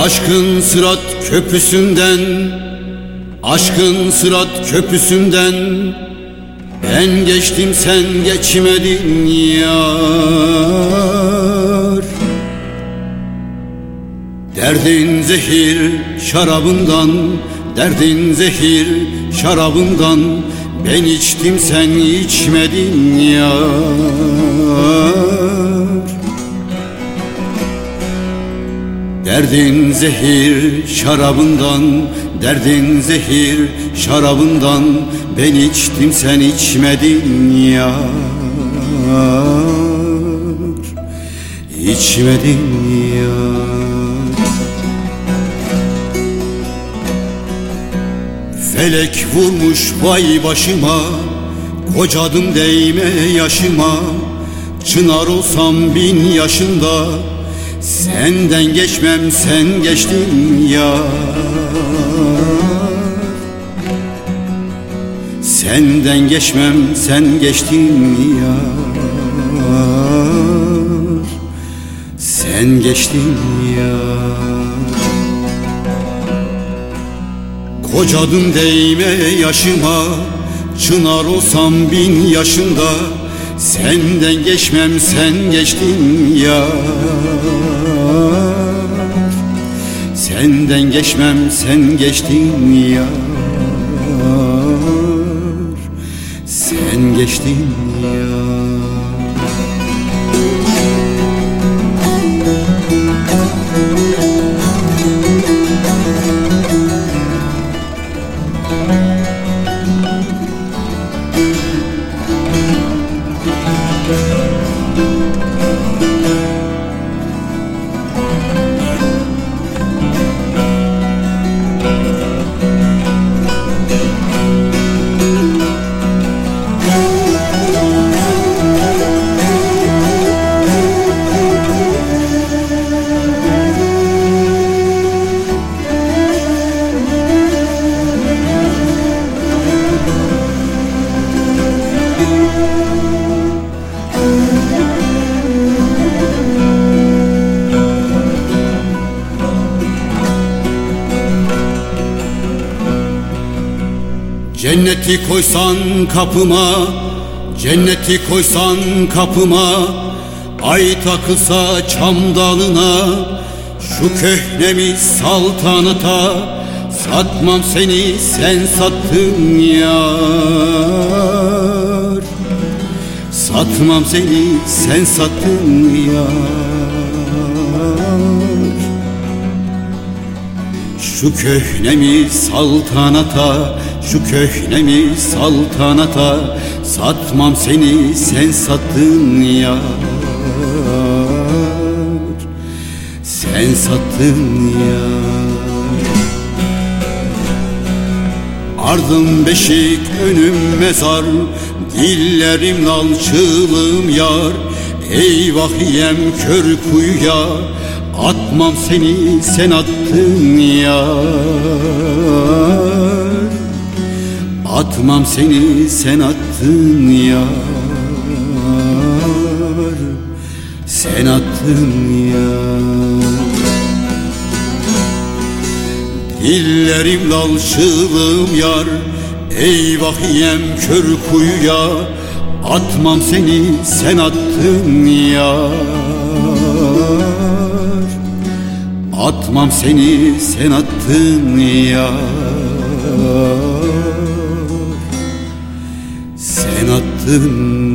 Aşkın Sırat Köprüsü'nden, aşkın Sırat Köprüsü'nden ben geçtim, sen geçmedin yar. Derdin zehir şarabından, derdin zehir şarabından ben içtim, sen içmedin yar. Derdin zehir şarabından, derdin zehir şarabından ben içtim, sen içmedin yar. İçmedin yar. Felek vurmuş vay başıma, kocadım değme yaşıma. Çınar olsam 1000 yaşında, senden geçmem, sen geçtin ya. Senden geçmem, sen geçtin ya. Sen geçtin ya. Kocadım değme yaşıma, çınar olsam 1000 yaşında, senden geçmem, sen geçtin ya. Senden geçmem, sen geçtin ya. Sen geçtin ya. Cenneti koysan kapıma, cenneti koysan kapıma, ay takılsa çam dalına, şu köhnemi saltanata, satmam seni, sen sattın yar. Satmam seni, sen sattın yar. Şu köhnemi saltanata, şu köhnemi saltanata, satmam seni, sen sattın yar. Sen sattın yar. Ardım beşik, önüm mezar, dillerim lal, çığlığım yar. Eyvah yem kör kuyuya, atmam seni, sen attın yar. Atmam seni, sen attın yar. Sen attın yar. Dillerim lal, çığlığım yar. Eyvah yem kör kuyuya, atmam seni, sen attın yar. Atmam seni, sen attın yar. Sen attın